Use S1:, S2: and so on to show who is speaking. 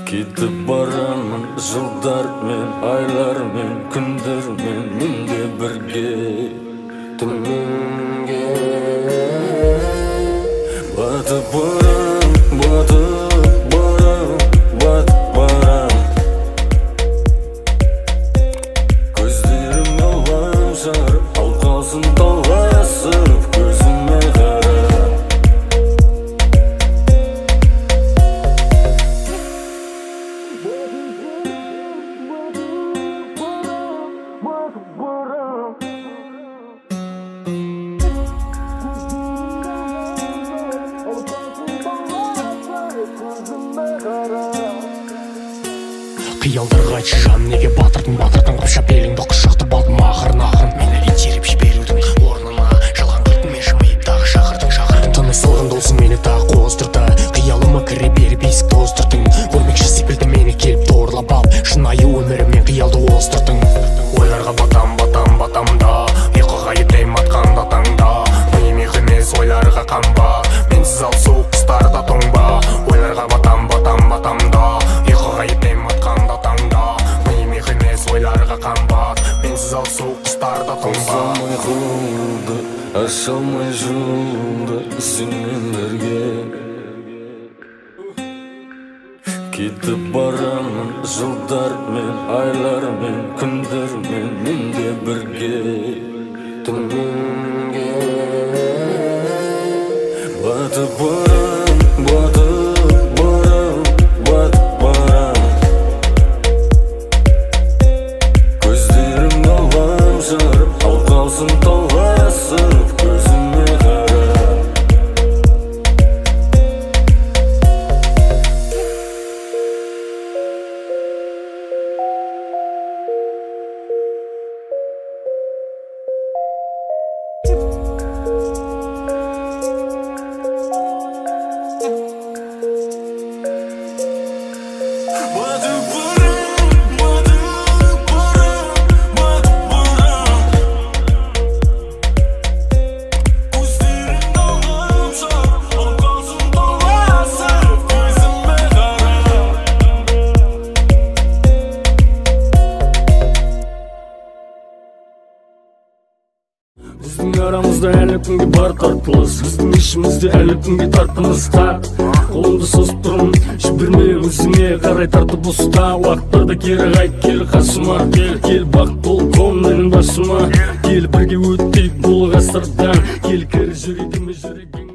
S1: Кетіп барамын жылдармен, айлармен, күндермен, менде бірге түнге батып барам, батып барам, батып барам. Көздерім алам жарып, ал қалсын таласып көзіме қарап.
S2: Қиялдарға айтшы жан, неге батырдың қыпшап беліңді құшақты балдым ақырын мені итеріп жіберудің орнына жалған күлкіңмен жымиып тағы шақырдың тыныс алған досың мені тағы қоздырды, қиялыма кіре беріп есікті оздырдың, өрмекші секілді мені келіп торлап алып шынайы өміріммен қиялды оздырдың. Ойларға батам да, ұйқыға етем атқанда таңда, миым емес ойларға қанба, менсіз ал суық қыстарда тоңба. Ойларға батам да, ұйқыға етем атқанда таңда, миым емес ойларға қанба, менсіз ал суық қыстарда тоңба.
S1: Қозғалмай қолды, аша алмай жолды сенен бірге кетіп барамын жылдармен, айлармен, күндермен, менде бірге түнге батып барам, батып барам, батып барам. Көздерім алам жарып, ал қалсын таласып көзіме қарап. Біздің арамызда әлі күнге бар тартылыс, біздің ішімізде әлі күнге тартымыз тар. Қолымды созып тұрмын, жіберме өзіңе қарай тартып ұста. Уақыттарда кері қайт, кел қасыма, кел бақ бол менің басыма, кел бірге өттейік бұл ғасырдан, кел кері жүрегіме жүрегің.